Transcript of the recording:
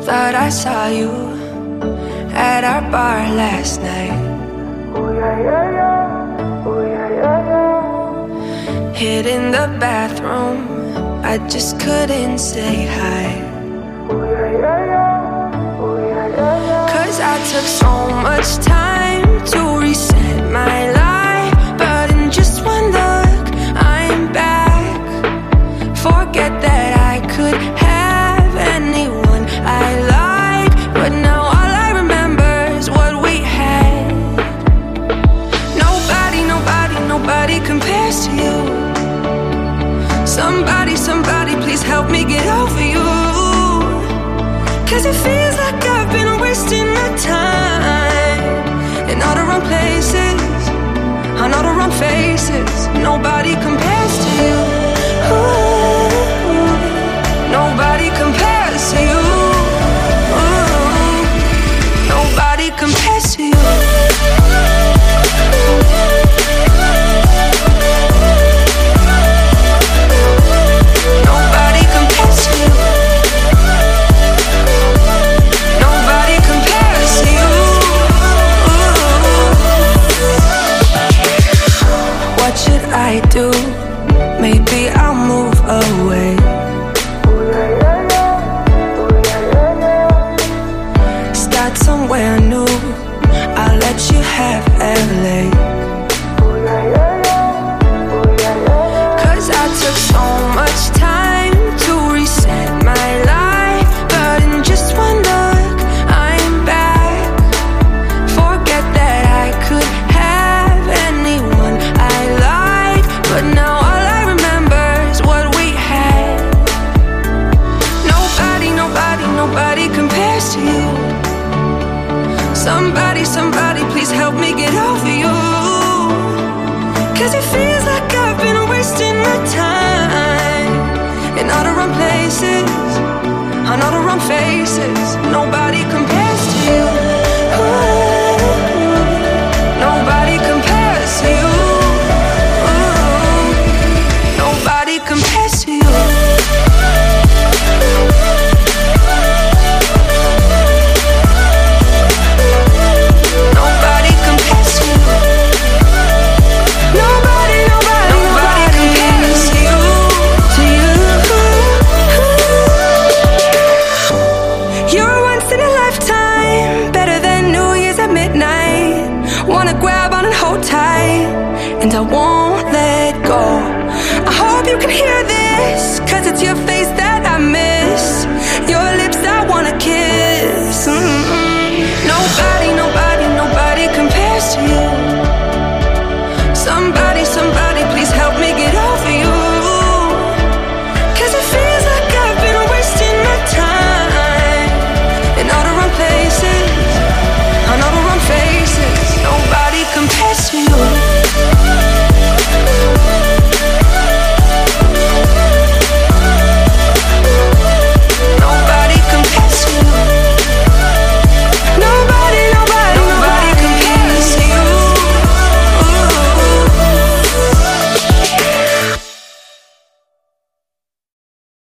Thought I saw you at our bar last night. Ooh, yeah, yeah, yeah. Ooh, yeah, yeah, yeah. Hid in the bathroom, I just couldn't say hi. Ooh, yeah, yeah, yeah. Ooh, yeah, yeah, yeah. 'Cause I took so much time to reset my life, but in just one look, I'm back. Forget that I could have anyone I like, but now all I remember is what we had. Nobody, nobody, nobody compares to you. Somebody, somebody, please help me get over you. 'Cause it feels like I've been wasting my time in all the wrong places, on all the wrong faces. Nobody compares to you. Ooh, nobody compares to you. Ooh, nobody compares to you. Nobody compares to you. Nobody compares to you. What should I do? Maybe I'll move away. Ooh, yeah, yeah, yeah. Ooh, yeah, yeah, yeah. Start somewhere new. I'll let you have LA. Ooh, yeah, yeah, yeah. Ooh, yeah, yeah, yeah. 'Cause I took so much time to reset my life, but in just one look, I'm back. Forget that I could have anyone I like, but now all I remember is what we had. Nobody, nobody, nobody compares to you. Somebody, somebody, please help me get over you. 'Cause it feels like I've been wasting my time in all the wrong places, on all the wrong faces. Nobody compares to you. Ooh, nobody compares to you. Ooh, nobody compares to you. Nobody compares to you. Nobody, nobody, nobody compares to you. To you. You're a once in a lifetime, better than New Year's at midnight. Wanna grab on and hold tight, and I won't let go.